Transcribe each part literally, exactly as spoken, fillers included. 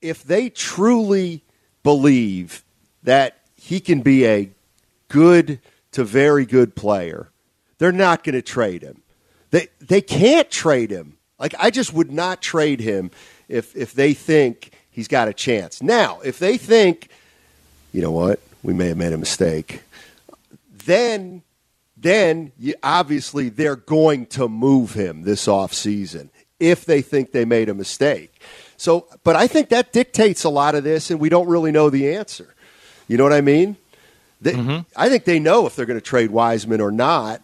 if they truly believe that he can be a good to very good player, they're not going to trade him. They they can't trade him. Like, I just would not trade him if if they think he's got a chance. Now, if they think, you know what, we may have made a mistake, then then you, obviously they're going to move him this offseason if they think they made a mistake. So, but I think that dictates a lot of this, and we don't really know the answer. You know what I mean? They, mm-hmm. I think they know if they're going to trade Wiseman or not.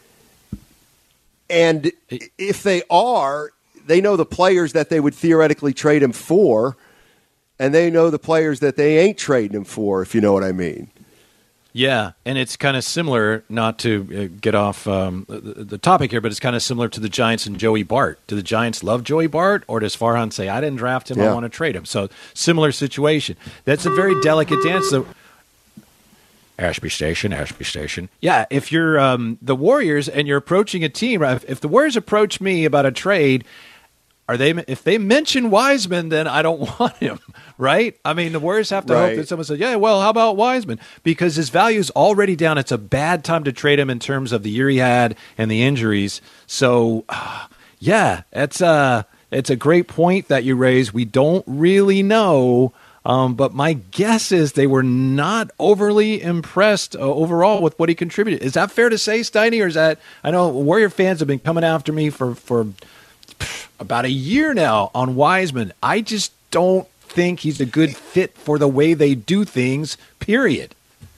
And if they are, they know the players that they would theoretically trade him for, and they know the players that they ain't trading him for, if you know what I mean. Yeah, and it's kind of similar, not to uh, get off um, the, the topic here, but it's kind of similar to the Giants and Joey Bart. Do the Giants love Joey Bart, or does Farhan say, I didn't draft him, yeah. I want to trade him? So similar situation. That's a very delicate dance. So, Ashby Station, Ashby Station. Yeah, if you're um, the Warriors and you're approaching a team, if, if the Warriors approach me about a trade, are they? If they mention Wiseman, then I don't want him, right? I mean, the Warriors have to right. hope that someone says, yeah, well, how about Wiseman? Because his value is already down. It's a bad time to trade him in terms of the year he had and the injuries. So, uh, yeah, it's a, it's a great point that you raise. We don't really know, um, but my guess is they were not overly impressed uh, overall with what he contributed. Is that fair to say, Steiny, or is that – I know Warrior fans have been coming after me for, for – about a year now on Wiseman. I just don't think he's a good fit for the way they do things, period.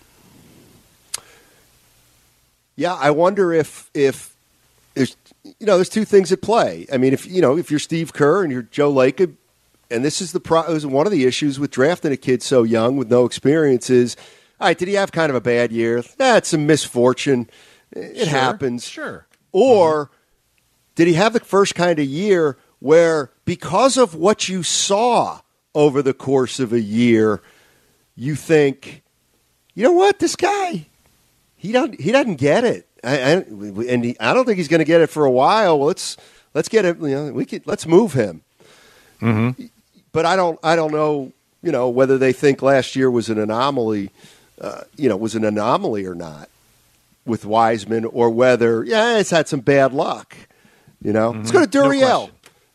Yeah, I wonder if if there's you know there's two things at play. I mean, if you know if you're Steve Kerr and you're Joe Lacob, and this is the pro- it was one of the issues with drafting a kid so young with no experience is, all right, did he have kind of a bad year? That's a misfortune. It sure, happens. Sure. Or mm-hmm. did he have the first kind of year where, because of what you saw over the course of a year, you think, you know what, this guy, he don't, he doesn't get it, I, I, and he, I don't think he's going to get it for a while. Well, let's let's get it. You know, we could let's move him. Mm-hmm. But I don't, I don't know, you know, whether they think last year was an anomaly, uh, you know, was an anomaly or not with Wiseman, or whether yeah, it's had some bad luck. You know, mm-hmm. Let's go to Duriel. No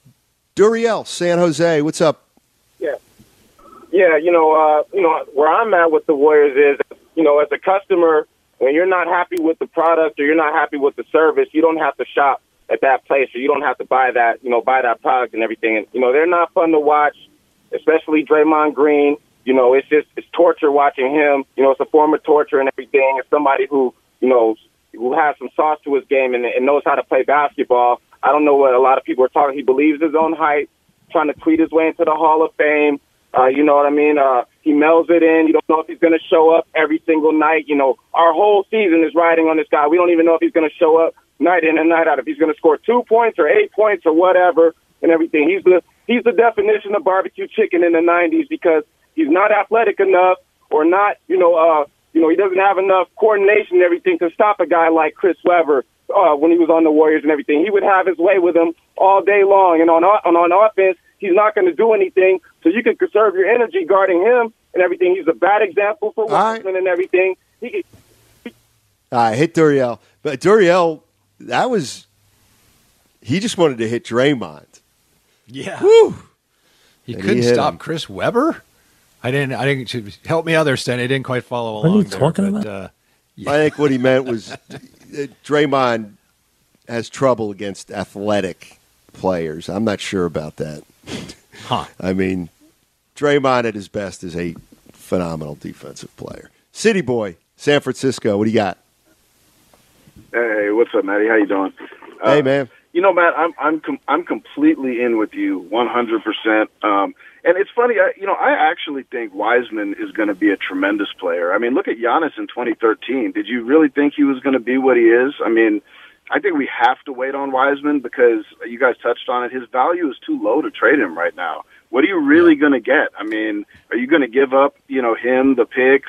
Duriel, San Jose, what's up? Yeah, yeah. You know, uh, you know where I'm at with the Warriors is, you know, as a customer, when you're not happy with the product or you're not happy with the service, you don't have to shop at that place, or you don't have to buy that, you know, buy that product and everything. And you know, they're not fun to watch, especially Draymond Green. You know, it's just it's torture watching him. You know, it's a form of torture and everything. As somebody who, you know, who has some sauce to his game and, and knows how to play basketball. I don't know what a lot of people are talking. He believes his own hype, trying to tweet his way into the Hall of Fame. Uh, you know what I mean? Uh, he melds it in. You don't know if he's going to show up every single night. You know, our whole season is riding on this guy. We don't even know if he's going to show up night in and night out, if he's going to score two points or eight points or whatever and everything. He's the he's the definition of barbecue chicken in the nineties because he's not athletic enough or not, you know, uh, you know, he doesn't have enough coordination and everything to stop a guy like Chris Webber. Uh, when he was on the Warriors and everything, he would have his way with him all day long. And on on, on offense, he's not going to do anything. So you can conserve your energy guarding him and everything. He's a bad example for Wiseman right. and everything. He, he, All right, hit Duriel. But Duriel, that was he just wanted to hit Draymond. Yeah, Woo! He and couldn't he stop him. Chris Webber. I didn't. I didn't. Help me out there, Stan. I didn't quite follow along. What are you there, talking but, about? Uh, yeah. I think what he meant was Draymond has trouble against athletic players. I'm not sure about that. Huh. I mean, Draymond at his best is a phenomenal defensive player. City Boy, San Francisco, what do you got? Hey, what's up, Matty? How you doing? Hey, uh, man. You know, Matt, I'm I'm com- I'm completely in with you, one hundred percent. Um, and it's funny, I, you know, I actually think Wiseman is going to be a tremendous player. I mean, look at Giannis in twenty thirteen. Did you really think he was going to be what he is? I mean, I think we have to wait on Wiseman because you guys touched on it. His value is too low to trade him right now. What are you really going to get? I mean, are you going to give up, you know, him, the picks,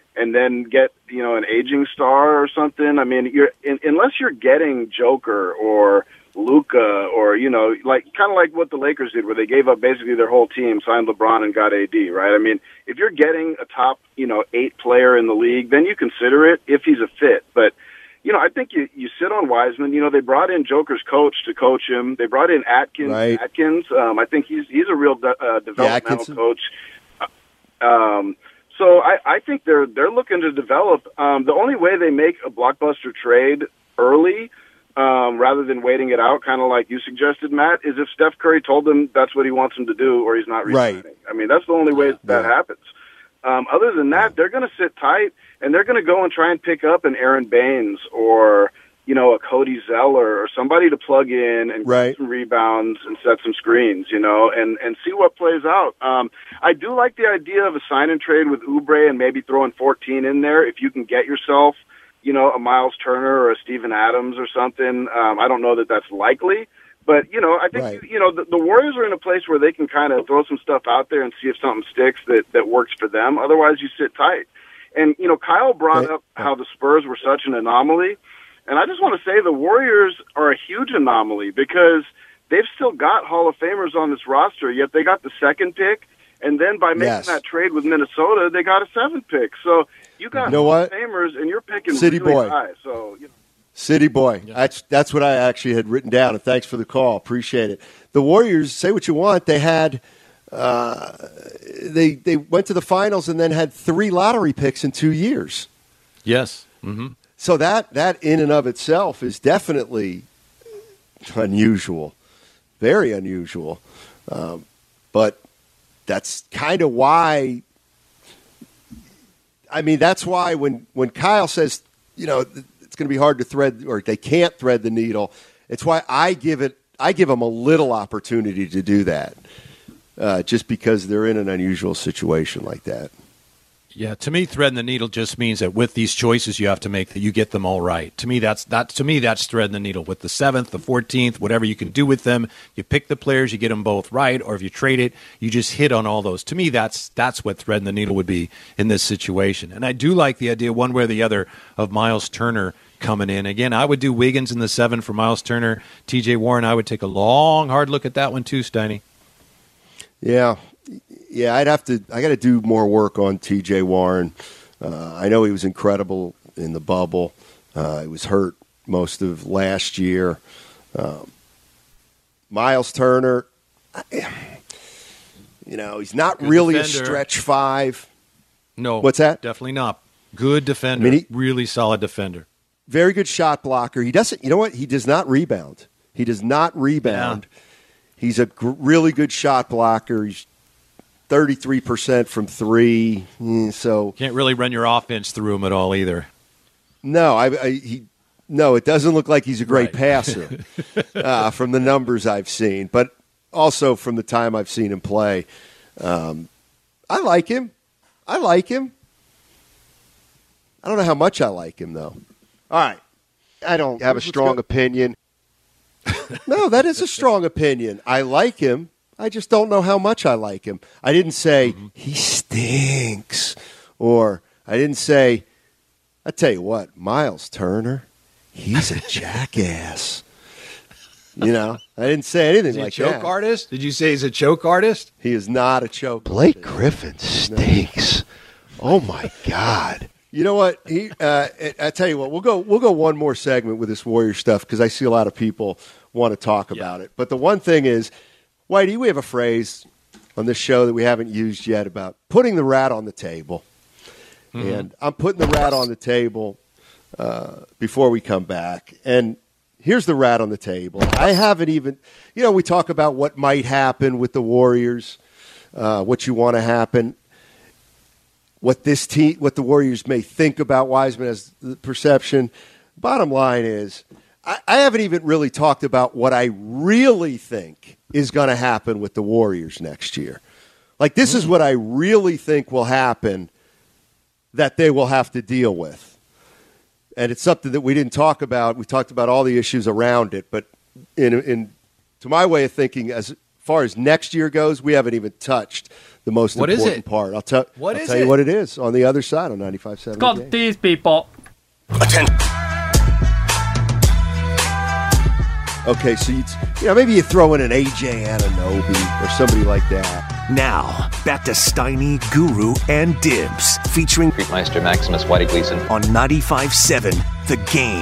and then get, you know, an aging star or something. I mean, you're in, unless you're getting Joker or Luka or, you know, like kind of like what the Lakers did where they gave up basically their whole team, signed LeBron and got A D, right? I mean, if you're getting a top, you know, eight player in the league, then you consider it if he's a fit. But, you know, I think you, you sit on Wiseman. You know, they brought in Joker's coach to coach him. They brought in Atkins. Right. Atkins. Um, I think he's he's a real de- uh, developmental yeah, coach. Um, so I, I think they're they're looking to develop. Um, the only way they make a blockbuster trade early, um, rather than waiting it out, kind of like you suggested, Matt, is if Steph Curry told them that's what he wants him to do, or he's not resigning. Right. I mean, that's the only way that yeah. happens. Um, other than that, they're going to sit tight, and they're going to go and try and pick up an Aaron Baines or, you know, a Cody Zeller or somebody to plug in and right. get some rebounds and set some screens, you know, and, and see what plays out. Um, I do like the idea of a sign and trade with Oubre and maybe throwing fourteen in there if you can get yourself, you know, a Miles Turner or a Steven Adams or something. Um, I don't know that that's likely. But, you know, I think, right. you know, the, the Warriors are in a place where they can kind of throw some stuff out there and see if something sticks that, that works for them. Otherwise, you sit tight. And, you know, Kyle brought they, up how the Spurs were such an anomaly. And I just want to say the Warriors are a huge anomaly because they've still got Hall of Famers on this roster, yet they got the second pick. And then by making yes. that trade with Minnesota, they got a seventh pick. So you got you know Hall what? of Famers, and you're picking City really boy. high. So, you know. City boy. Yeah. That's that's what I actually had written down, and thanks for the call. Appreciate it. The Warriors, say what you want, they had uh, they they went to the finals and then had three lottery picks in two years. Yes. Mm-hmm. So that that in and of itself is definitely unusual, very unusual. Um, but that's kind of why. I mean, that's why when when Kyle says, you know, it's going to be hard to thread, or they can't thread the needle. It's why I give it. I give them a little opportunity to do that, uh, just because they're in an unusual situation like that. Yeah, to me, threading the needle just means that with these choices you have to make, that you get them all right. To me, that's that. To me, that's threading the needle with the seventh, the fourteenth, whatever you can do with them. You pick the players, you get them both right, or if you trade it, you just hit on all those. To me, that's that's what threading the needle would be in this situation. And I do like the idea, one way or the other, of Miles Turner coming in. Again, I would do Wiggins in the seven for Miles Turner. T J Warren, I would take a long, hard look at that one too, Steiny. Yeah. Yeah, I'd have to. I got to do more work on T J Warren. Uh, I know he was incredible in the bubble. Uh, he was hurt most of last year. Um, Miles Turner, you know, he's not Good really defender. a stretch five. No, what's that? Definitely not. Good defender. I mean, he, really solid defender. Very good shot blocker. He doesn't. You know what? He does not rebound. He does not rebound. Yeah. He's a gr- really good shot blocker. He's thirty-three percent from three, so can't really run your offense through him at all either. No, I, I he no, it doesn't look like he's a great right. passer uh, from the numbers I've seen, but also from the time I've seen him play. Um, I like him. I like him. I don't know how much I like him though. All right, I don't have a strong opinion. No, that is a strong opinion. I like him. I just don't know how much I like him. I didn't say, mm-hmm. he stinks. Or I didn't say, I tell you what, Miles Turner, he's a jackass. You know, I didn't say anything is he like a choke that. artist? Did you say he's a choke artist? He is not a choke Blake artist. Griffin stinks. Oh, my God. You know what? He, uh, I tell you what, we'll go we'll go one more segment with this Warrior stuff because I see a lot of people want to talk yeah. about it. But the one thing is, Whitey, we have a phrase on this show that we haven't used yet about putting the rat on the table. Mm-hmm. And I'm putting the rat on the table uh, before we come back. And here's the rat on the table. I haven't even, you know, we talk about what might happen with the Warriors, uh, what you want to happen, what this team, what the Warriors may think about Wiseman as the perception. Bottom line is, I, I haven't even really talked about what I really think is going to happen with the Warriors next year. Like, this mm. is what I really think will happen that they will have to deal with. And it's something that we didn't talk about. We talked about all the issues around it. But in, in to my way of thinking, as far as next year goes, we haven't even touched the most What is important it? part. I'll, tell. What I'll is tell you it? what it is on the other side on ninety-five point seven. It's called These People. Attention. Okay, so you, you know, maybe you throw in an A J Anunoby or somebody like that. Now, back to Steiny, Guru, and Dibs, featuring Meister Maximus Whitey Gleason on ninety-five point seven The Game.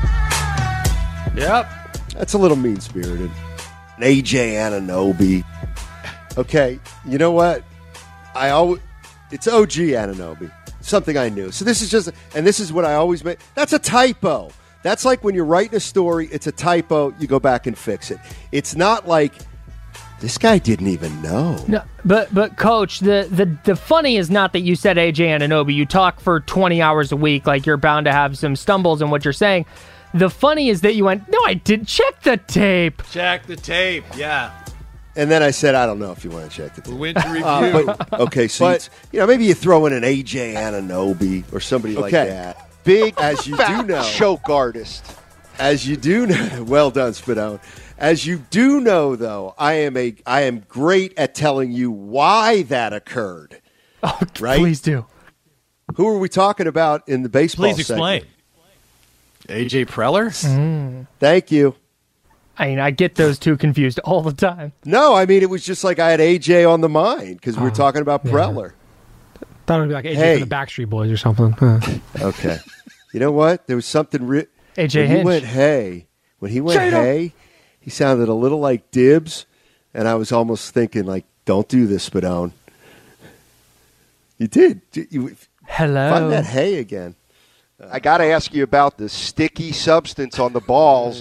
Yep. That's a little mean-spirited. An A J Anunoby. Okay, you know what? I always it's O G Anunoby. Something I knew. So this is just, and this is what I always make. That's a typo. That's like when you're writing a story, it's a typo, you go back and fix it. It's not like, this guy didn't even know. No, but but coach, the, the the funny is not that you said A J Anunoby. You talk for twenty hours a week, like you're bound to have some stumbles in what you're saying. The funny is that you went, no, I did check the tape. Check the tape. Yeah. And then I said, I don't know if you want to check the tape. We went to review. Uh, but, okay, so But- it's, you know, maybe you throw in an A J Anunoby or somebody like Okay. that. Big, As you fat do know. choke artist. As you do know, well done, Spadone. As you do know, though, I am a I am great at telling you why that occurred. Oh, Right? Please do. Who are we talking about in the baseball Please explain. segment? A J Preller? Thank you. I mean, I get those two confused all the time. No, I mean, it was just like I had A J on the mind because we were talking about Preller. Thought it would be like A J Hey. from the Backstreet Boys or something. Huh. Okay. You know what? There was something... Re- A J when he Hinch. went, hey, when he went, Straight up. hey, he sounded a little like Dibs, and I was almost thinking, like, don't do this, Spadone. You did. You, Hello. find that hey again. I got to ask you about the sticky substance on the balls.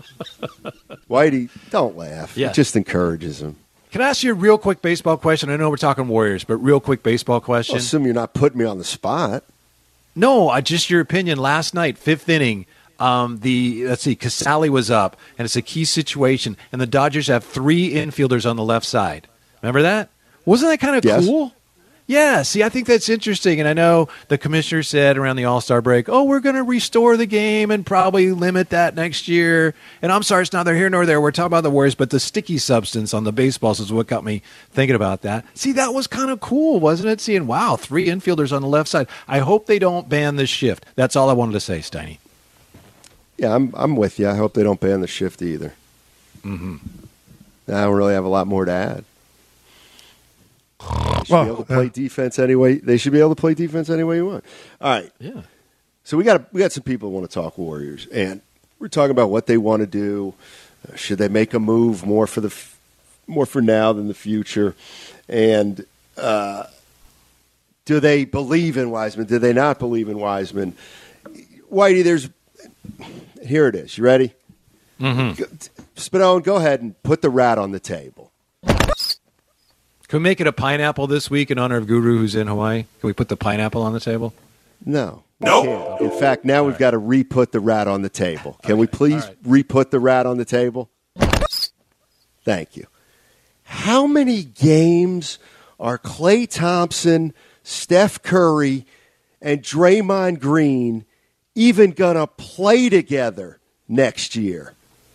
Whitey, don't laugh. Yeah. It just encourages him. Can I ask you a real quick baseball question? I know we're talking Warriors, but real quick baseball I question. assume you're not putting me on the spot. No, I just your opinion. Last night, fifth inning, um, the let's see, Casale was up, and it's a key situation, and the Dodgers have three infielders on the left side. Remember that? Wasn't that kind of Yes. cool? Yeah. See, I think that's interesting, and I know the commissioner said around the All-Star break, "Oh, we're going to restore the game and probably limit that next year." And I'm sorry, it's neither here nor there. We're talking about the Warriors, but the sticky substance on the baseballs is what got me thinking about that. See, that was kind of cool, wasn't it? Seeing, wow, three infielders on the left side. I hope they don't ban this shift. That's all I wanted to say, Steiny. Yeah, I'm I'm with you. I hope they don't ban the shift either. Mm-hmm. I don't really have a lot more to add. They should Well, be able to play defense anyway. They should be able to play defense any way you want. All right. Yeah. So we got we got some people who want to talk Warriors, and we're talking about what they want to do. Uh, should they make a move more for the f- more for now than the future? And uh, do they believe in Wiseman? Do they not believe in Wiseman? Whitey, there's here it is. You ready? Mm-hmm. Spadone, go ahead and put the rat on the table. Can we make it a pineapple this week in honor of Guru, who's in Hawaii? Can we put the pineapple on the table? No. No. In fact, now we've got to re-put the rat on the table. Can we please all right. re-put the rat on the table? Thank you. How many games are Klay Thompson, Steph Curry, and Draymond Green even going to play together next year?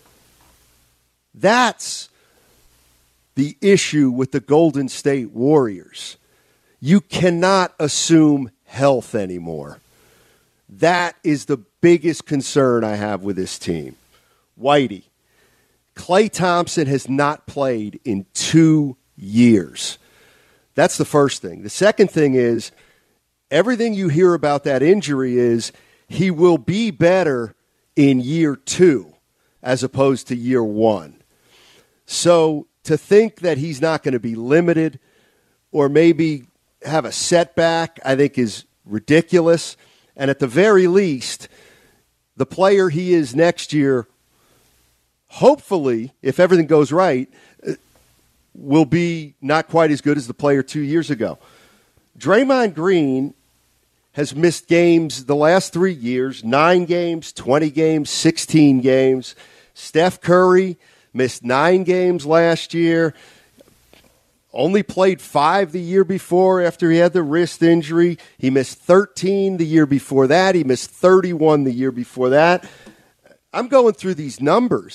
That's the issue with the Golden State Warriors. You cannot assume health anymore. That is the biggest concern I have with this team. Whitey, Klay Thompson has not played in two years. That's the first thing. The second thing is everything you hear about that injury is he will be better in year two as opposed to year one. So to think that he's not going to be limited or maybe have a setback, I think is ridiculous. And at the very least, the player he is next year, hopefully, if everything goes right, will be not quite as good as the player two years ago. Draymond Green has missed games the last three years, nine games, twenty games, sixteen games. Steph Curry missed nine games last year, only played five the year before after he had the wrist injury. He missed thirteen the year before that. He missed thirty-one the year before that. I'm going through these numbers.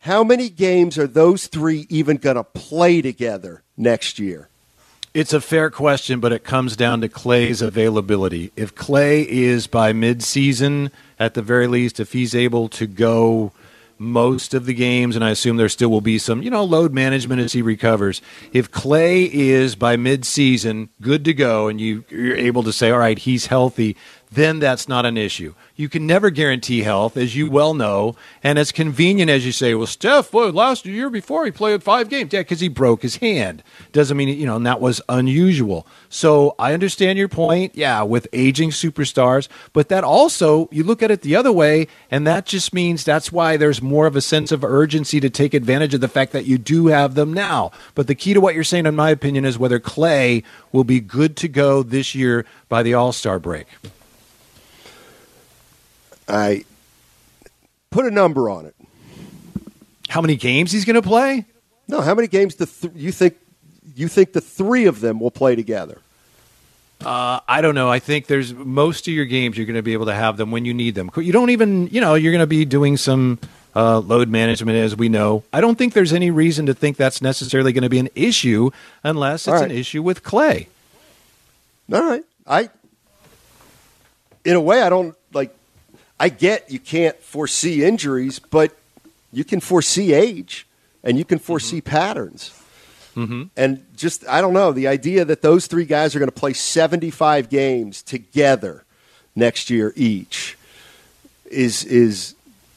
how many games are those three even going to play together next year? It's a fair question, but it comes down to Clay's availability. If Clay is by midseason, at the very least, if he's able to go most of the games, and I assume there still will be some, you know, load management as he recovers. If Clay is by midseason good to go and you, you're able to say, all right, he's healthy, then that's not an issue. You can never guarantee health, as you well know, and as convenient as you say, well, Steph, well, last year before he played five games. Yeah, because he broke his hand. Doesn't mean, you know, and that was unusual. So I understand your point, yeah, with aging superstars, but that also, you look at it the other way, and that just means that's why there's more of a sense of urgency to take advantage of the fact that you do have them now. But the key to what you're saying, in my opinion, is whether Clay will be good to go this year by the All-Star break. I put a number on it. How many games he's going to play? No, how many games do th- you think you think the three of them will play together? Uh, I don't know. I think there's most of your games you're going to be able to have them when you need them. You don't even, you know, you're going to be doing some uh, load management, as we know. I don't think there's any reason to think that's necessarily going to be an issue unless it's right. an issue with Clay. All right. I, in a way, I don't like. I get you can't foresee injuries, but you can foresee age and you can foresee mm-hmm. patterns. Mm-hmm. And just, I don't know, the idea that those three guys are going to play seventy-five games together next year each is is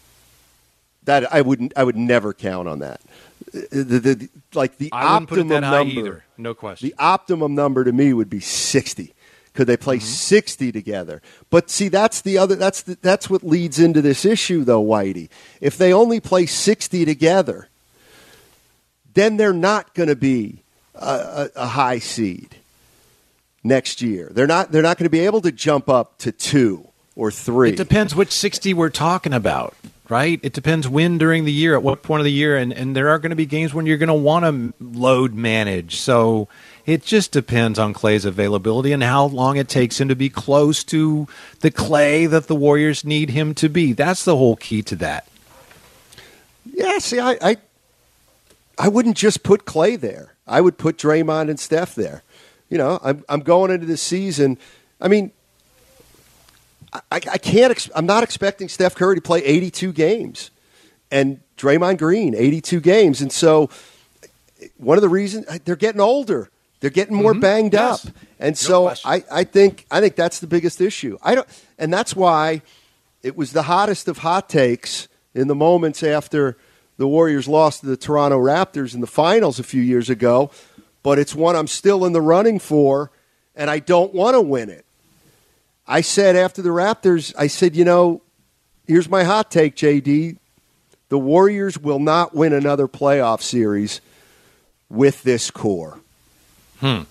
that I wouldn't I would never count on that. The, the, the, like the I wouldn't optimum put it that high number, either. No question. The optimum number to me would be sixty. Could they play mm-hmm. sixty together? But see, that's the other. That's the, that's what leads into this issue, though, Whitey. If they only play sixty together, then they're not going to be a, a, a high seed next year. They're not. They're not going to be able to jump up to two or three. It depends which sixty we're talking about, right? It depends when during the year, at what point of the year, and, and there are going to be games when you're going to want to load manage. So it just depends on Clay's availability and how long it takes him to be close to the Clay that the Warriors need him to be. That's the whole key to that. Yeah, see, I, I, I wouldn't just put Clay there. I would put Draymond and Steph there. You know, I'm I'm going into this season. I mean, I, I can't. Ex- I'm not expecting Steph Curry to play eighty-two games, and Draymond Green eighty-two games, and so one of the reasons they're getting older. They're getting more mm-hmm. banged yes. up, and no so question. I, I think I think that's the biggest issue. I don't, and that's why it was the hottest of hot takes in the moments after the Warriors lost to the Toronto Raptors in the finals a few years ago. But it's one I'm still in the running for, and I don't want to win it. I said after the Raptors, I said, you know, here's my hot take, J D. The Warriors will not win another playoff series with this core. Hmm.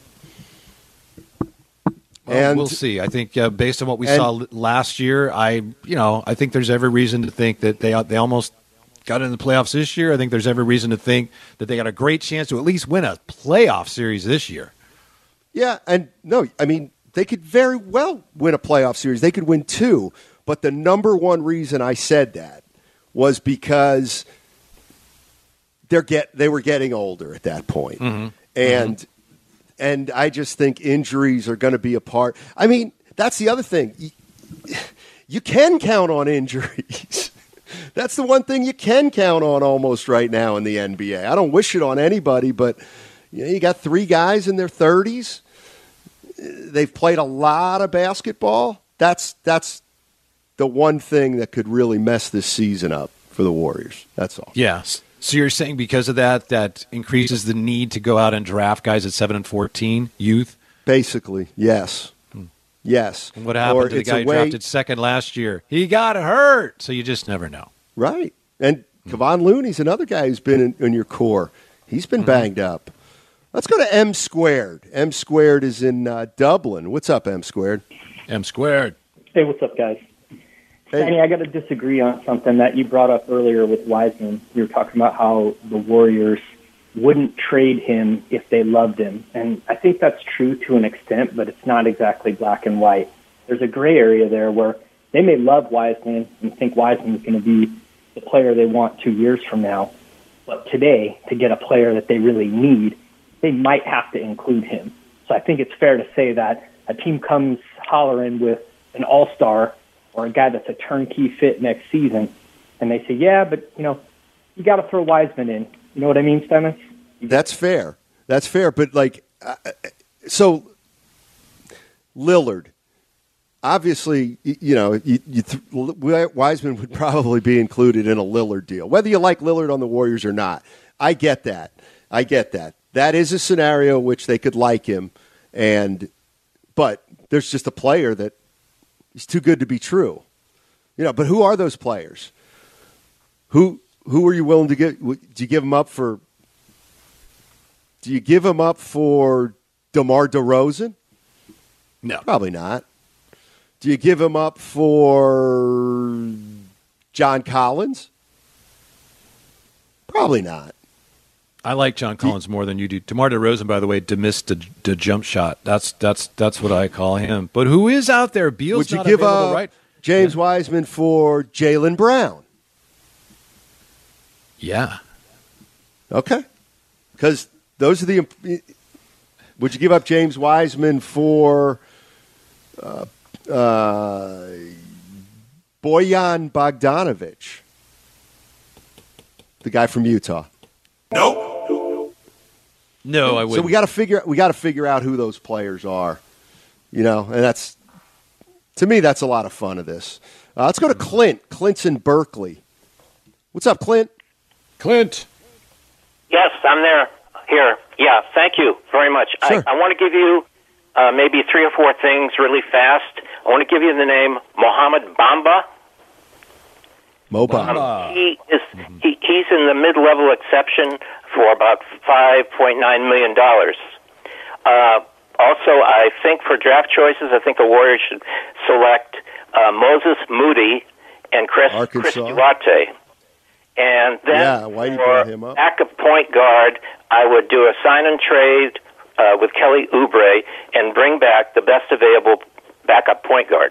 Well, and we'll see. I think uh, based on what we and, saw last year, I you know I think there's every reason to think that they they almost got in the playoffs this year. I think there's every reason to think that they got a great chance to at least win a playoff series this year. Yeah, and no, I mean they could very well win a playoff series. They could win two, but the number one reason I said that was because they're get they were getting older at that point, mm-hmm. and. Mm-hmm. And I just think injuries are going to be a part. I mean, that's the other thing. You, you can count on injuries. That's the one thing you can count on almost right now in the N B A. I don't wish it on anybody, but you know, you got three guys in their thirties. They've played a lot of basketball. That's that's the one thing that could really mess this season up for the Warriors. That's all. Yes. So you're saying because of that, that increases the need to go out and draft guys at seven and fourteen, youth? Basically, yes. Hmm. Yes. And what happened or to the guy who way... drafted second last year? He got hurt, so you just never know. Right. And hmm. Kevon Looney's another guy who's been in, in your core. He's been mm-hmm. banged up. Let's go to M Squared. M Squared is in uh, Dublin. What's up, M Squared? M Squared. Hey, what's up, guys? Hey. Danny, I got to disagree on something that you brought up earlier with Wiseman. You were talking about how the Warriors wouldn't trade him if they loved him. And I think that's true to an extent, but it's not exactly black and white. There's a gray area there where they may love Wiseman and think Wiseman is going to be the player they want two years from now. But today, to get a player that they really need, they might have to include him. So I think it's fair to say that a team comes hollering with an all-star or a guy that's a turnkey fit next season, and they say, yeah, but, you know, you got to throw Wiseman in. You know what I mean, Stemmons? That's fair. That's fair. But, like, uh, so Lillard, obviously, you know, you, you th- Wiseman would probably be included in a Lillard deal, whether you like Lillard on the Warriors or not. I get that. I get that. That is a scenario in which they could like him, and but there's just a player that is too good to be true. You know, but who are those players? Who who are you willing to give? Do you give them up for? Do you give them up for DeMar DeRozan? No, probably not. Do you give him up for John Collins? Probably not. I like John Collins more than you do. DeMar DeRozan, by the way, demissed the, the jump shot. That's that's that's what I call him. But who is out there? Beal's Would you not give available, up right? James yeah. Wiseman for Jaylen Brown? Yeah. Okay. Because those are the. Would you give up James Wiseman for uh, uh, Bojan Bogdanovic, the guy from Utah? Nope. No, I wouldn't. So we got to figure we got to figure out who those players are, you know, and that's to me that's a lot of fun of this. Uh, let's go to Clint. Clint's in Berkeley. What's up, Clint? Clint. Yes, I'm there. Here. Yeah, thank you very much. Sure. I, I want to give you uh, maybe three or four things really fast. I want to give you the name Mohamed Bamba. Mo Bamba. Um, he is he, he's in the mid-level exception for about five point nine million dollars. Uh, also, I think for draft choices, I think the Warriors should select uh, Moses Moody and Chris, Chris Duarte. And then yeah, why you for bring him up? backup point guard, I would do a sign and trade uh, with Kelly Oubre and bring back the best available backup point guard.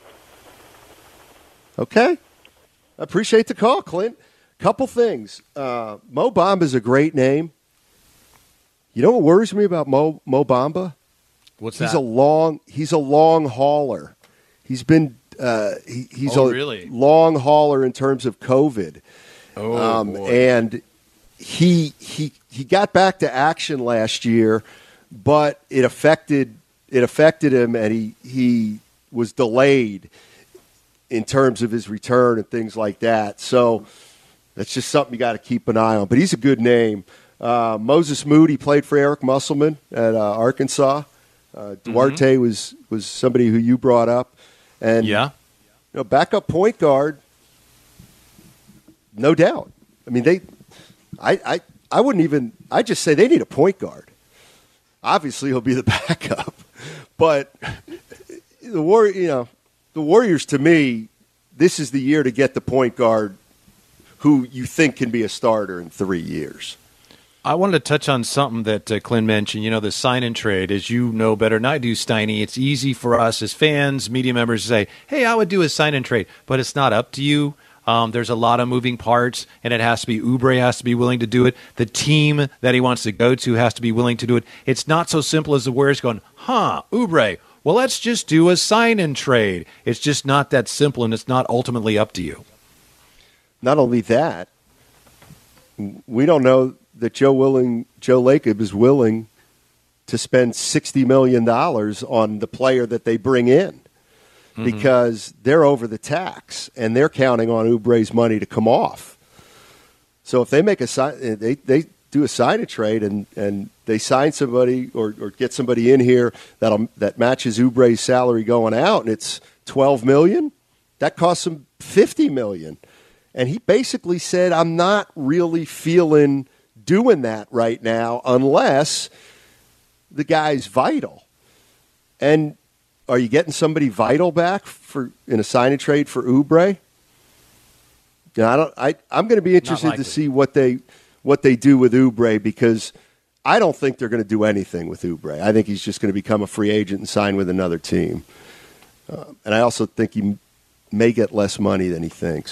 Okay. I appreciate the call, Clint. Couple things. Uh, Mo Bamba is a great name. You know what worries me about Mo, Mo Bamba? What's he's that? a long he's a long hauler. He's been uh, he, he's Oh, a really? long hauler in terms of COVID. Oh, um, boy. and he he he got back to action last year, but it affected it affected him, and he he was delayed in terms of his return and things like that. So that's just something you got to keep an eye on. But he's a good name. Uh, Moses Moody played for Eric Musselman at uh, Arkansas. Uh, Duarte mm-hmm. was was somebody who you brought up, and yeah, you know, backup point guard. No doubt. I mean, they. I, I I wouldn't even. I just say they need a point guard. Obviously, he'll be the backup, but the war. You know, the Warriors. To me, this is the year to get the point guard who you think can be a starter in three years. I wanted to touch on something that uh, Clint mentioned. You know, the sign and trade, as you know better than I do, Steiny. It's easy for us as fans, media members, to say, "Hey, I would do a sign and trade," but it's not up to you. Um, there's a lot of moving parts, and it has to be Oubre has to be willing to do it. The team that he wants to go to has to be willing to do it. It's not so simple as the Warriors going, huh, Oubre, well, let's just do a sign and trade. It's just not that simple, and it's not ultimately up to you. Not only that, we don't know that Joe willing Joe Lacob is willing to spend sixty million dollars on the player that they bring in. Because they're over the tax, and they're counting on Oubre's money to come off. So if they make a sign, they they do a sign and trade, and, and they sign somebody or, or get somebody in here that that matches Oubre's salary going out, and it's twelve million dollars. That costs them fifty million dollars. And he basically said, "I'm not really feeling doing that right now unless the guy's vital." And are you getting somebody vital back for in a sign and trade for Oubre? Yeah, I don't. I I'm going to be interested to see what they what they do with Oubre, because I don't think they're going to do anything with Oubre. I think he's just going to become a free agent and sign with another team. Uh, and I also think he may get less money than he thinks, but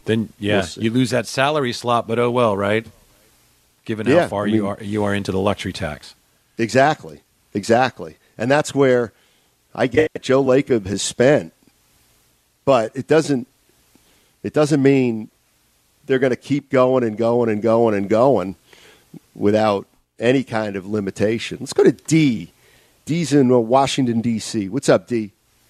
Then yeah, We'll see. you lose that salary slot, but oh well, right? Given Yeah, how far I mean- you are you are into the luxury tax. Exactly, exactly, and that's where I get Joe Lacob has spent, but it doesn't it doesn't mean they're going to keep going and going and going and going without any kind of limitation. Let's go to D. D's in uh, Washington D C. What's up, D?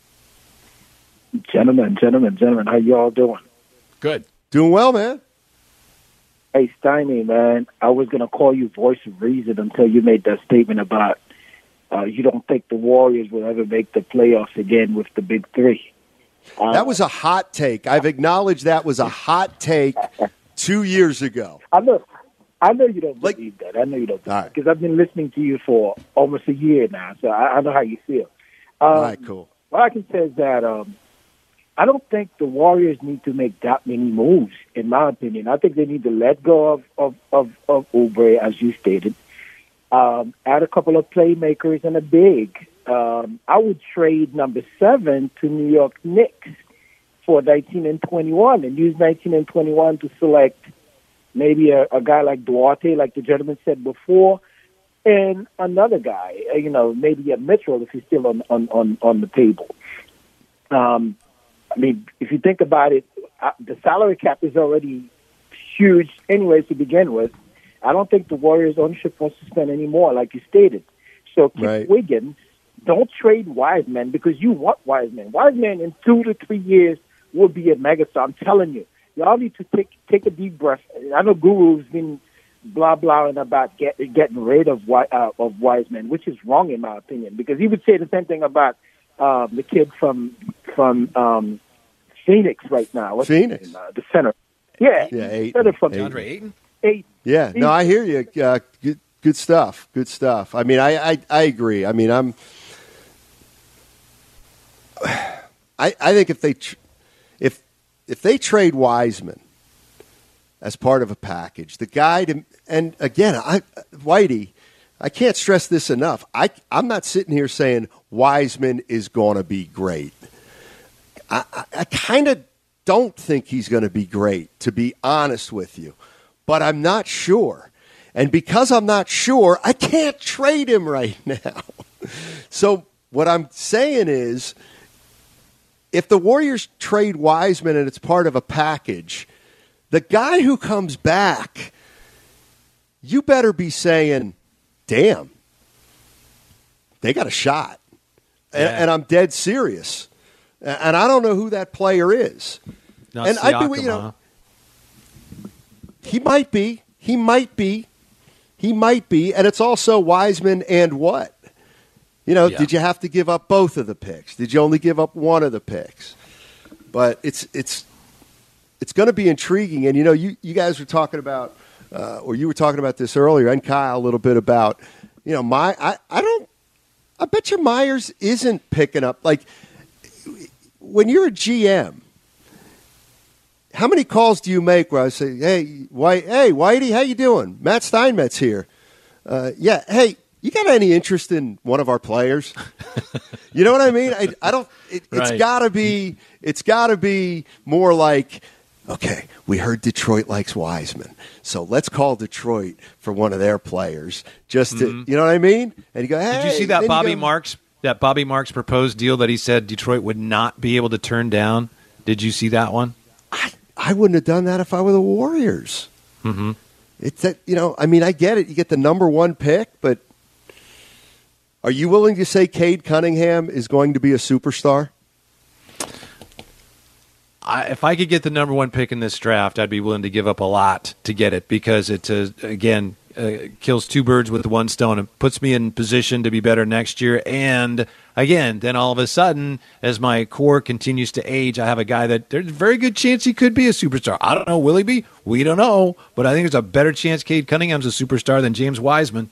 Gentlemen, gentlemen, gentlemen, how y'all doing? Good. Doing well, man. Hey, Steiny, man, I was going to call you voice of reason until you made that statement about uh, you don't think the Warriors will ever make the playoffs again with the big three. Uh, That was a hot take. I've acknowledged that was a hot take two years ago. I know, I know you don't believe that. I know you don't, All right. because I've been listening to you for almost a year now, so I, I know how you feel. Um, All right, cool. What I can say is that um, I don't think the Warriors need to make that many moves, in my opinion. I think they need to let go of, of, of, of Oubre, as you stated, um, add a couple of playmakers and a big. Um, I would trade number seven to New York Knicks for nineteen and twenty-one and use nineteen and twenty-one to select maybe a, a guy like Duarte, like the gentleman said before, and another guy, uh, you know, maybe a Mitchell if he's still on, on, on, on the table. Um, I mean, if you think about it, uh, the salary cap is already huge anyways to begin with. I don't think the Warriors ownership wants to spend any more, like you stated. So keep Right. Wiggins. Don't trade Wiseman because you want Wiseman. Wiseman in two to three years will be a megastar. I'm telling you. Y'all need to take take a deep breath. I know Guru's been blah blahing about get, getting rid of Wi- uh, of Wiseman, which is wrong in my opinion, because he would say the same thing about uh, the kid from from um, Phoenix right now. What's his Phoenix? name? Uh, the center. Yeah, Yeah, Ayton. center from Ayton. DeAndre Ayton? Eight. Yeah, no, I hear you. Uh, good, good stuff. Good stuff. I mean, I, I, I agree. I mean, I'm. I, I think if they, tr- if if they trade Wiseman as part of a package, the guy to, and again, I, Whitey, I can't stress this enough. I, I'm not sitting here saying Wiseman is going to be great. I, I, I kind of don't think he's going to be great, to be honest with you. But I'm not sure. And because I'm not sure, I can't trade him right now. So what I'm saying is, if the Warriors trade Wiseman and it's part of a package, the guy who comes back, you better be saying, damn, they got a shot. And, Yeah. and I'm dead serious. And I don't know who that player is. Not and I'd be, Siakam, you know, huh? he might be. He might be. He might be. And it's also Wiseman and what? You know, Yeah. did you have to give up both of the picks? Did you only give up one of the picks? But it's it's it's going to be intriguing. And, you know, you, you guys were talking about, uh, or you were talking about this earlier, and Kyle, a little bit about, you know, my I, I don't, I bet you Myers isn't picking up. Like, when you're a G M, how many calls do you make where I say, hey, White, hey, Whitey, how you doing? Matt Steinmetz here. Uh, yeah, hey, you got any interest in one of our players? You know what I mean? I, I don't. It, it's Right. got to be. It's got to be more like, okay, we heard Detroit likes Wiseman, so let's call Detroit for one of their players. Just to, Mhm. you know what I mean? And you go, hey, Did you see that then Bobby go- Marks that Bobby Marks proposed deal that he said Detroit would not be able to turn down? Did you see that one? I wouldn't have done that if I were the Warriors. Mm-hmm. It's that, you know, I mean, I get it. You get the number one pick, but are you willing to say Cade Cunningham is going to be a superstar? I, if I could get the number one pick in this draft, I'd be willing to give up a lot to get it because it, uh, again, uh, kills two birds with one stone and puts me in position to be better next year. And, again, then all of a sudden, as my core continues to age, I have a guy that there's a very good chance he could be a superstar. I don't know. Will he be? We don't know. But I think there's a better chance Cade Cunningham's a superstar than James Wiseman.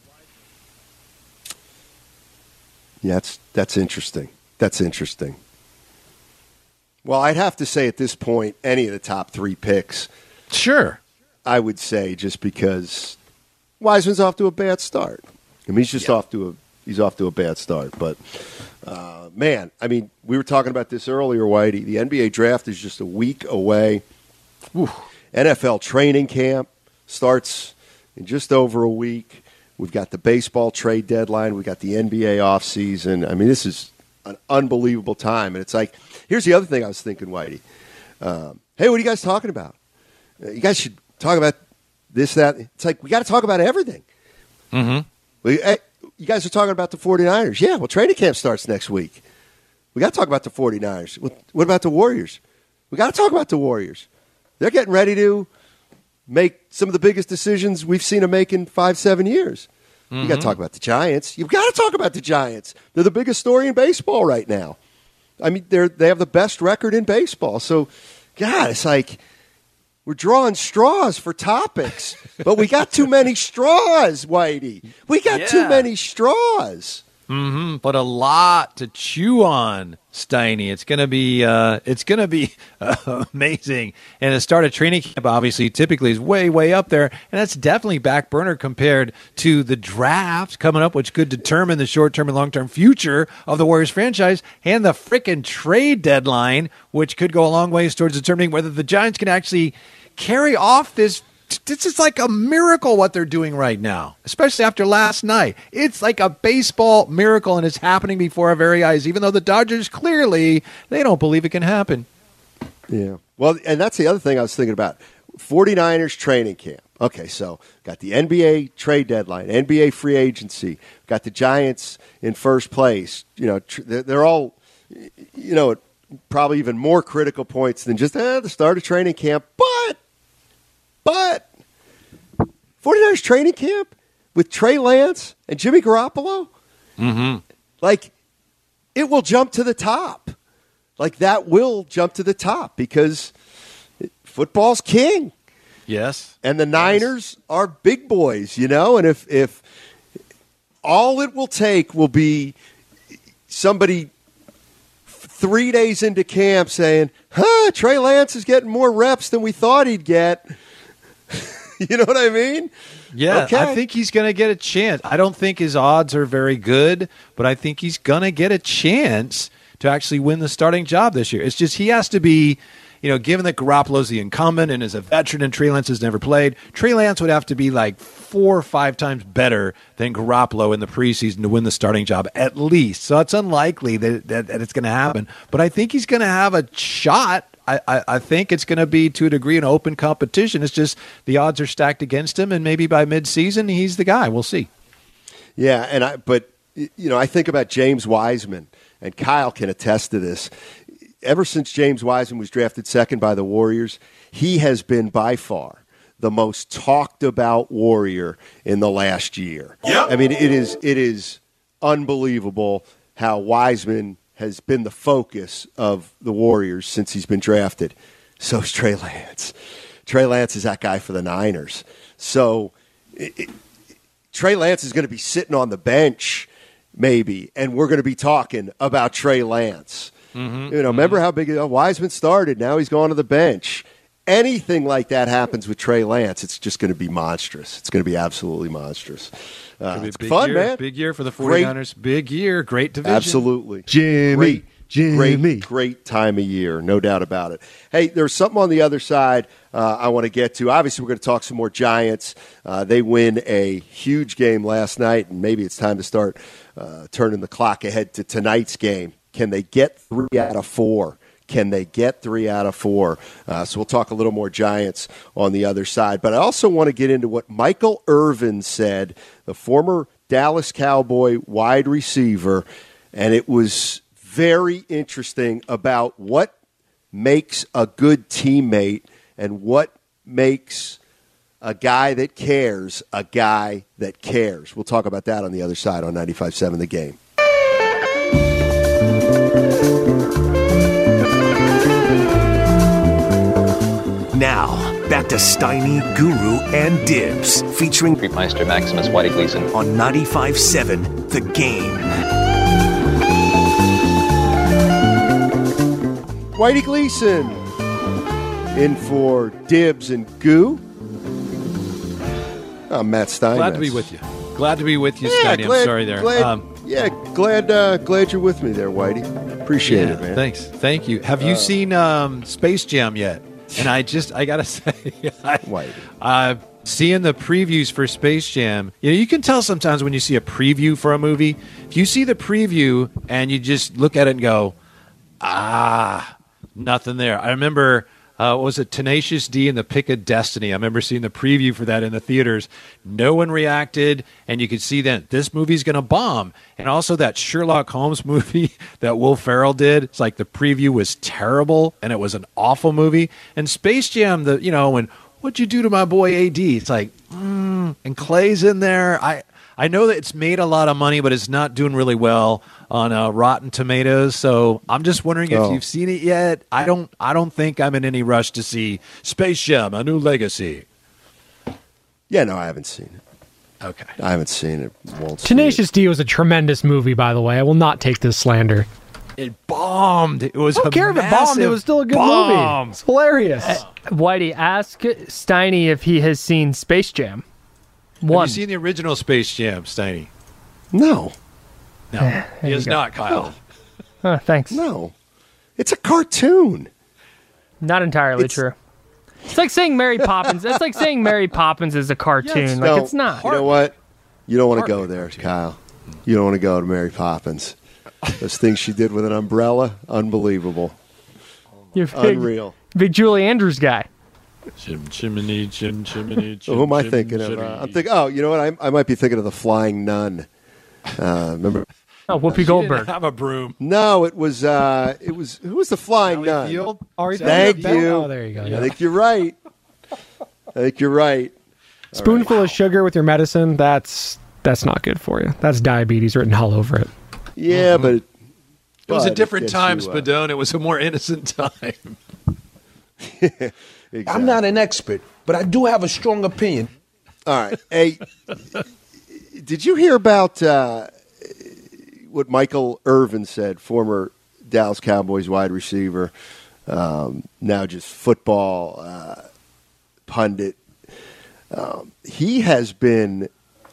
Yeah, that's, that's interesting. That's interesting. Well, I'd have to say at this point, any of the top three picks. Sure. I would say just because Wiseman's off to a bad start. I mean, he's just Yeah. off to a he's off to a bad start. But uh, man, I mean, we were talking about this earlier, Whitey. The N B A draft is just a week away. Ooh. N F L training camp starts in just over a week. We've got the baseball trade deadline. We've got the N B A offseason. I mean, this is an unbelievable time. And it's like, here's the other thing I was thinking, Whitey. Um, hey, what are you guys talking about? Uh, you guys should talk about this, that. It's like, we got to talk about everything. Mm-hmm. We, hey, you guys are talking about the 49ers. Yeah, well, training camp starts next week. We got to talk about the 49ers. What, what about the Warriors? We got to talk about the Warriors. They're getting ready to make some of the biggest decisions we've seen them make in five, seven years. Mm-hmm. You got to talk about the Giants. You've got to talk about the Giants. They're the biggest story in baseball right now. I mean, they're they have the best record in baseball. So, God, it's like we're drawing straws for topics, but we got too many straws, Whitey. We got yeah. too many straws. Mm-hmm. But a lot to chew on, Steiny. It's gonna be uh, it's gonna be uh, amazing. And the start of training camp, obviously, typically is way, way up there, and that's definitely back burner compared to the draft coming up, which could determine the short term and long term future of the Warriors franchise, and the frickin' trade deadline, which could go a long ways towards determining whether the Giants can actually carry off this. This is like a miracle what they're doing right now, especially after last night. It's like a baseball miracle, and it's happening before our very eyes, even though the Dodgers clearly, they don't believe it can happen. Yeah. Well, and that's the other thing I was thinking about. 49ers training camp. Okay, so got the N B A trade deadline, N B A free agency, got the Giants in first place. You know, tr- they're all, you know, probably even more critical points than just eh, the start of training camp, but But 49ers training camp with Trey Lance and Jimmy Garoppolo, mm-hmm. like, it will jump to the top. Like, that will jump to the top because football's king. Yes. And the Niners yes. are big boys, you know? And if, if all it will take will be somebody three days into camp saying, huh, Trey Lance is getting more reps than we thought he'd get. You know what I mean? Yeah, okay. I think he's going to get a chance. I don't think his odds are very good, but I think he's going to get a chance to actually win the starting job this year. It's just he has to be, you know, given that Garoppolo's the incumbent and is a veteran and Trey Lance has never played, Trey Lance would have to be like four or five times better than Garoppolo in the preseason to win the starting job at least. So it's unlikely that, that, that it's going to happen. But I think he's going to have a shot. I, I, I think it's going to be, to a degree, an open competition. It's just the odds are stacked against him, and maybe by midseason, he's the guy. We'll see. Yeah, and I, but, you know, I think about James Wiseman, and Kyle can attest to this. Ever since James Wiseman was drafted second by the Warriors, he has been by far the most talked about Warrior in the last year. Yep. I mean, it is it is unbelievable how Wiseman has been the focus of the Warriors since he's been drafted. So is Trey Lance. Trey Lance is that guy for the Niners. So it, it, Trey Lance is going to be sitting on the bench maybe, and we're going to be talking about Trey Lance. Mm-hmm. You know, remember how big uh, Wiseman started? Now he's gone to the bench. Anything like that happens with Trey Lance, it's just going to be monstrous. It's going to be absolutely monstrous. Uh, it's, it's big fun, year, man. Big year for the 49ers. Great, big year. Great division. Absolutely. Jimmy. Great, Jimmy. Great, great time of year. No doubt about it. Hey, there's something on the other side uh, I want to get to. Obviously, we're going to talk some more Giants. Uh, they win a huge game last night, and maybe it's time to start uh, turning the clock ahead to tonight's game. Can they get three out of four? Can they get three out of four? Uh, so we'll talk a little more Giants on the other side. But I also want to get into what Michael Irvin said, the former Dallas Cowboy wide receiver, and it was very interesting about what makes a good teammate and what makes a guy that cares a guy that cares. We'll talk about that on the other side on ninety-five point seven The Game. Now, back to Steiny, Guru, and Dibs, featuring Meister Maximus Whitey Gleason on ninety-five point seven The Game. Whitey Gleason in for Dibs and Goo. I'm Matt Stein. Glad to be with you. Glad to be with you, yeah, Steiny. glad, I'm sorry there. Glad, um, yeah, glad uh, glad you're with me there, Whitey. Appreciate yeah, it, man. Thanks. Thank you. Have you uh, seen um, Space Jam yet? And I just, I got to say, I, uh, seeing the previews for Space Jam, you know, you can tell sometimes when you see a preview for a movie, if you see the preview and you just look at it and go, ah, nothing there. I remember, uh, what was it, Tenacious D and the Pick of Destiny? I remember seeing the preview for that in the theaters. No one reacted, and you could see that this movie's going to bomb. And also that Sherlock Holmes movie that Will Ferrell did, it's like the preview was terrible, and it was an awful movie. And Space Jam, the you know, when what'd you do to my boy A D? It's like, mm, and Clay's in there. I I know that it's made a lot of money, but it's not doing really well on uh, Rotten Tomatoes. So I'm just wondering Oh. if you've seen it yet. I don't. I don't think I'm in any rush to see Space Jam: A New Legacy. Yeah, no, I haven't seen it. Okay, I haven't seen it. Won't see Tenacious D was a tremendous movie, by the way. I will not take this slander. It bombed. It was I don't a care if it bombed. It massive was still a good bomb. movie. It's hilarious. Uh, Whitey, ask Steiny if he has seen Space Jam. One. Have you seen the original Space Jam, Steiny? No. No, There he you is go. not, Kyle. Oh, thanks. No. It's a cartoon. Not entirely It's- true. It's like saying Mary Poppins. That's like saying Mary Poppins is a cartoon. like No, it's not. You know what? You don't want to go there, Kyle. You don't want to go to Mary Poppins. Those things she did with an umbrella, unbelievable. You're big, Unreal. big Julie Andrews guy. Chim chimney, chim chimney, So who am I chim, thinking of? chimney. Uh, I'm thinking. Oh, you know what? I, I might be thinking of the Flying Nun. Uh, remember? Oh, Whoopi She didn't Goldberg. have a broom. No, it was. Uh, it was. Who was the Flying Nun? Field? Thank you. Oh, there you go. I Yeah. think you're right. I think you're right. Spoonful of sugar with your medicine, that's that's not good for you. That's diabetes written all over it. Yeah, but It was a but different gets time, you, uh, Spadone. It was a more innocent time. exactly. I'm not an expert, but I do have a strong opinion. All right. Hey, did you hear about uh, what Michael Irvin said, former Dallas Cowboys wide receiver, um, now just football uh, pundit? Um, he has been.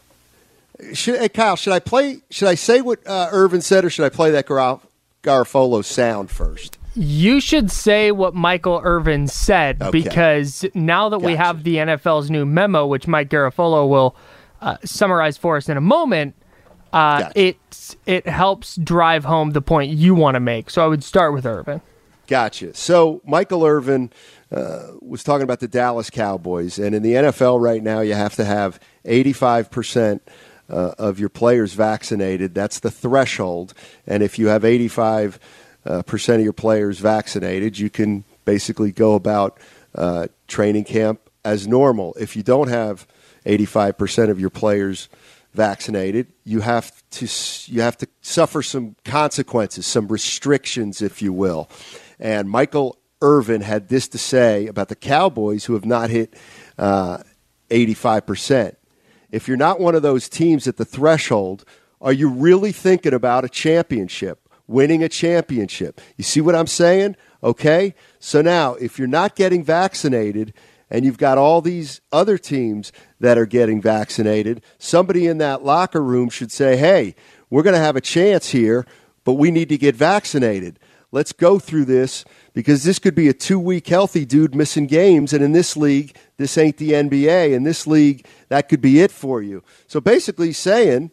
Should, hey, Kyle, should I play? Should I say what uh, Irvin said, or should I play that Gar- Garofalo sound first? You should say what Michael Irvin said Okay. because now that we Gotcha. have the N F L's new memo, which Mike Garofalo will uh, summarize for us in a moment, uh, Gotcha. it it helps drive home the point you want to make. So I would start with Irvin. Gotcha. So Michael Irvin uh, was talking about the Dallas Cowboys, and in the N F L right now, you have to have eighty-five percent uh, of your players vaccinated. That's the threshold, and if you have eighty-five uh, percent of your players vaccinated, you can basically go about uh, training camp as normal. If you don't have eighty-five percent of your players vaccinated, you have to you have to suffer some consequences, some restrictions, if you will. And Michael Irvin had this to say about the Cowboys, who have not hit uh, eighty-five percent. If you're not one of those teams at the threshold, are you really thinking about a championship, winning a championship? You see what I'm saying? Okay? So now, if you're not getting vaccinated and you've got all these other teams that are getting vaccinated, somebody in that locker room should say, hey, we're going to have a chance here, but we need to get vaccinated. Let's go through this because this could be a two-week healthy dude missing games, and in this league, this ain't the N B A. In this league, that could be it for you. So basically saying,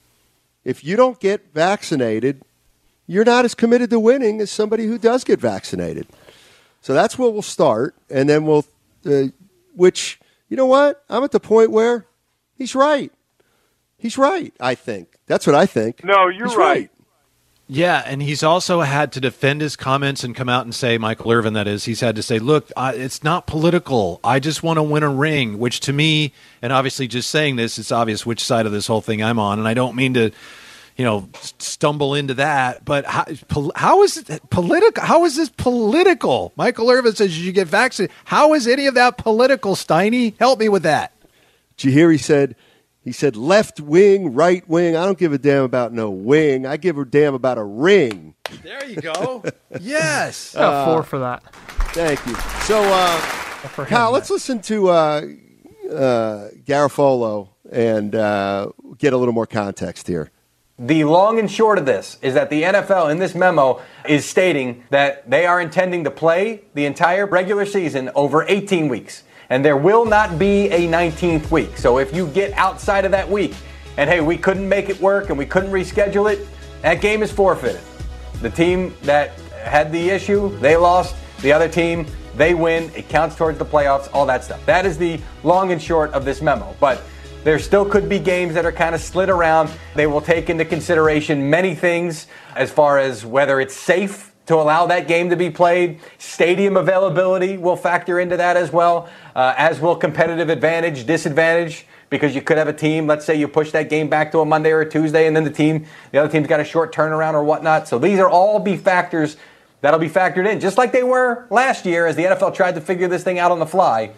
if you don't get vaccinated, you're not as committed to winning as somebody who does get vaccinated. So that's where we'll start, and then we'll, uh, which, you know what? I'm at the point where he's right. He's right, I think. That's what I think. No, you're He's right. Yeah, and he's also had to defend his comments and come out and say, Michael Irvin, that is, he's had to say, look, I, it's not political. I just want to win a ring, which to me, and obviously just saying this, it's obvious which side of this whole thing I'm on, and I don't mean to, you know, stumble into that, but how, pol- how is it political? How is this political? Michael Irvin says you should get vaccinated. How is any of that political, Steiny? Help me with that. Did you hear he said, he said left wing, right wing. I don't give a damn about no wing. I give a damn about a ring. There you go. Yes. Uh, four for that. Thank you. So, uh, Kyle, let's listen to uh, uh, Garofalo and uh, get a little more context here. The long and short of this is that the N F L in this memo is stating that they are intending to play the entire regular season over eighteen weeks. And there will not be a nineteenth week. So if you get outside of that week and, hey, we couldn't make it work and we couldn't reschedule it, that game is forfeited. The team that had the issue, they lost. The other team, they win. It counts towards the playoffs, all that stuff. That is the long and short of this memo. But there still could be games that are kind of slid around. They will take into consideration many things as far as whether it's safe to allow that game to be played. Stadium availability will factor into that as well, uh, as will competitive advantage, disadvantage, because you could have a team, let's say you push that game back to a Monday or a Tuesday, and then the team, the other team's got a short turnaround or whatnot. So these are all be factors that'll be factored in, just like they were last year as the N F L tried to figure this thing out on the fly.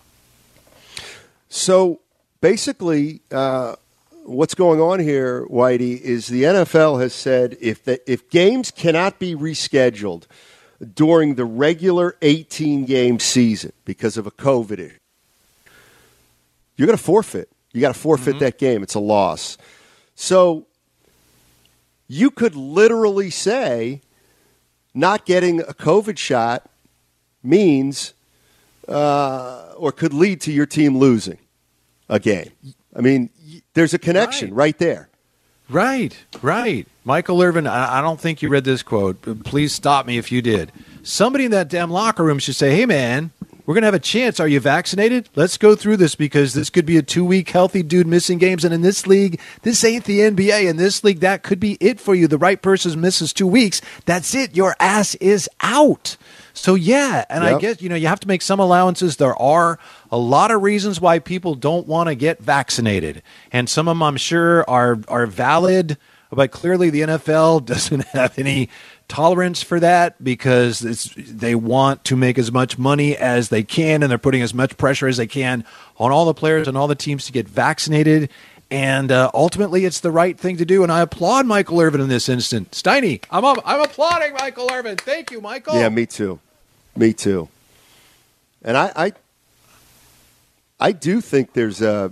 So basically, uh, what's going on here, Whitey, is the N F L has said if the, if games cannot be rescheduled during the regular eighteen-game season because of a COVID issue, you're going to forfeit. You got to forfeit mm-hmm. that game. It's a loss. So you could literally say not getting a COVID shot means uh, or could lead to your team losing a game. I mean, there's a connection right, right there. Right, right. Michael Irvin, I, I don't think you read this quote. Please stop me if you did. Somebody in that damn locker room should say, hey, man, we're going to have a chance. Are you vaccinated? Let's go through this because this could be a two-week healthy dude missing games. And in this league, this ain't the N B A. In this league, that could be it for you. The right person misses two weeks. That's it. Your ass is out. So, yeah, and yep. I guess, you know, you have to make some allowances. There are a lot of reasons why people don't want to get vaccinated. And some of them, I'm sure, are are valid. But clearly the N F L doesn't have any tolerance for that because it's, they want to make as much money as they can, and they're putting as much pressure as they can on all the players and all the teams to get vaccinated. And uh, ultimately, it's the right thing to do. And I applaud Michael Irvin in this instant. Steiny, I'm I'm applauding Michael Irvin. Thank you, Michael. Yeah, me too. Me too. And I, I, I do think there's a,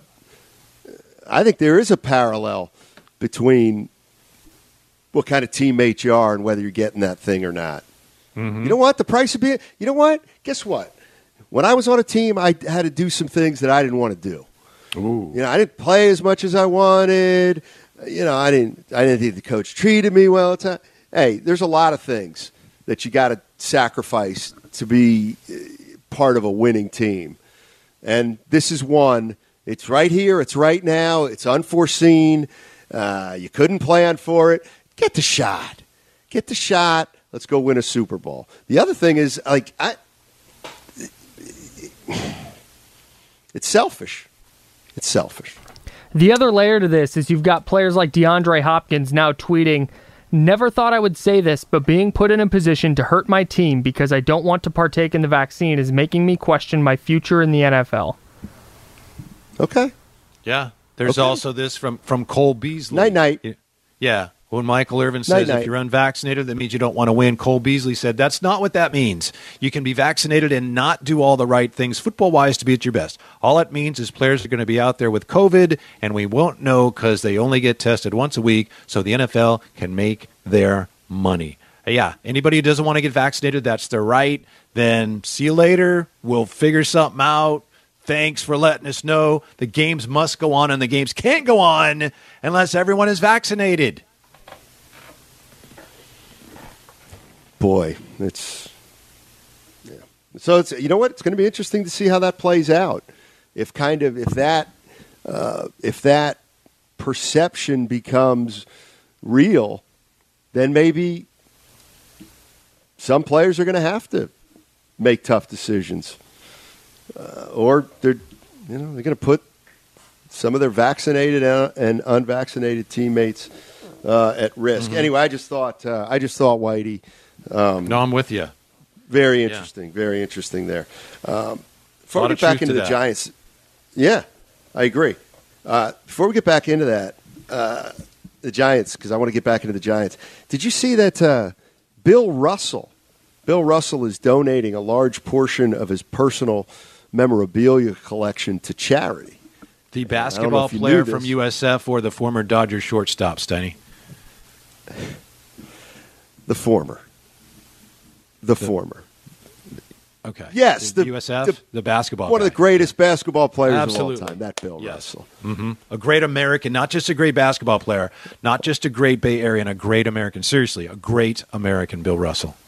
I think there is a parallel between what kind of teammate you are and whether you're getting that thing or not. Mm-hmm. You know what? The price of being, you know what? Guess what? When I was on a team, I had to do some things that I didn't want to do. Ooh. You know, I didn't play as much as I wanted. You know, I didn't, I didn't think the coach treated me well at the time. Hey, there's a lot of things that you got to sacrifice to be part of a winning team. And this is one. It's right here. It's right now. It's unforeseen. Uh, you couldn't plan for it. Get the shot. Get the shot. Let's go win a Super Bowl. The other thing is, like, I, it's selfish. It's selfish. The other layer to this is you've got players like DeAndre Hopkins now tweeting, never thought I would say this, but being put in a position to hurt my team because I don't want to partake in the vaccine is making me question my future in the N F L. Okay. Yeah. There's okay. also this from, from Cole Beasley. Night-night. Yeah. When Michael Irvin says Night-night. if you're unvaccinated, that means you don't want to win. Cole Beasley said that's not what that means. You can be vaccinated and not do all the right things football-wise to be at your best. All it means is players are going to be out there with COVID, and we won't know because they only get tested once a week, so the N F L can make their money. Yeah, anybody who doesn't want to get vaccinated, that's their right. Then see you later. We'll figure something out. Thanks for letting us know. The games must go on, and the games can't go on unless everyone is vaccinated. Boy, it's yeah. So it's you know what? It's going to be interesting to see how that plays out. If kind of if that uh, if that perception becomes real, then maybe some players are going to have to make tough decisions, uh, or they're you know they're going to put some of their vaccinated and unvaccinated teammates uh, at risk. Mm-hmm. Anyway, I just thought uh, I just thought Whitey. Um, no, I'm with you. Very interesting. Yeah. Very interesting there. Um, before we get back into the that. Giants, yeah, I agree. Uh, before we get back into that, uh, the Giants, because I want to get back into the Giants. Did you see that uh, Bill Russell? Bill Russell is donating a large portion of his personal memorabilia collection to charity. The basketball player from U S F or the former Dodger shortstop, Steiny? The former. The, the former. Okay. Yes, the, the U S F, the, the basketball one guy. of the greatest basketball players Absolutely. of all time, that Bill yes. Russell. Mm-hmm. A great American, not just a great basketball player, not just a great Bay Area, and a great American. Seriously, a great American, Bill Russell.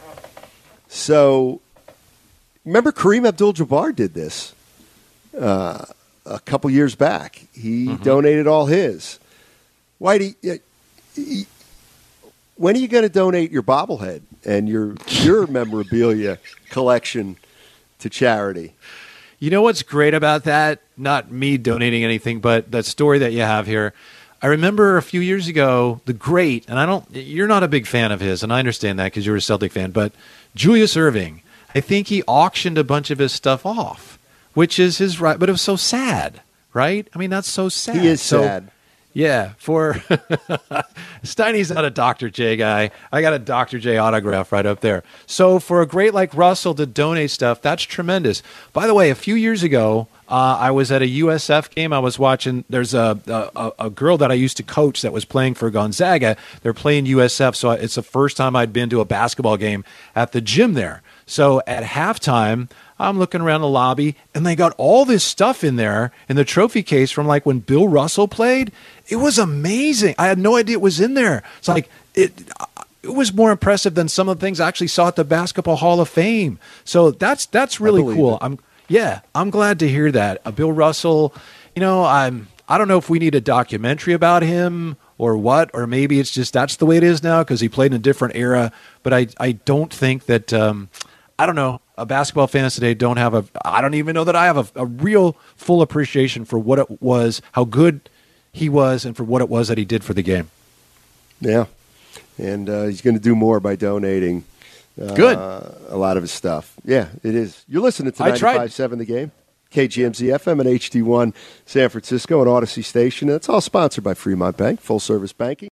So, remember Kareem Abdul-Jabbar did this uh, a couple years back. He mm-hmm. donated all his. Whitey, uh, when are you going to donate your bobblehead and your your memorabilia collection to charity? You know what's great about that? Not me donating anything, but that story that you have here. I remember a few years ago, the great, and I don't, you're not a big fan of his, and I understand that because you're a Celtic fan, but Julius Erving, I think he auctioned a bunch of his stuff off, which is his right, but it was so sad, right? I mean, that's so sad. He is so, sad. Yeah, for Steiny's not a Doctor J guy. I got a Doctor J autograph right up there. So for a great like Russell to donate stuff, that's tremendous. By the way, a few years ago, uh, I was at a U S F game. I was watching. There's a, a a girl that I used to coach that was playing for Gonzaga. They're playing U S F, so it's the first time I'd been to a basketball game at the gym there. So at halftime, I'm looking around the lobby, and they got all this stuff in there in the trophy case from like when Bill Russell played. It was amazing. I had no idea it was in there. It's like it. It was more impressive than some of the things I actually saw at the Basketball Hall of Fame. So that's that's really cool. It. I'm yeah, I'm glad to hear that. Uh, Bill Russell, you know, I'm I don't know if we need a documentary about him or what, or maybe it's just that's the way it is now because he played in a different era. But I I don't think that. Um, I don't know. Uh, basketball fans today don't have a. I don't even know that I have a, a real full appreciation for what it was, how good he was, and for what it was that he did for the game. Yeah, and uh, he's going to do more by donating. Uh, Good. A lot of his stuff. Yeah, it is. You're listening to ninety-five point seven The Game, K G M Z F M and H D one San Francisco, and Odyssey Station. That's all sponsored by Fremont Bank, full service banking.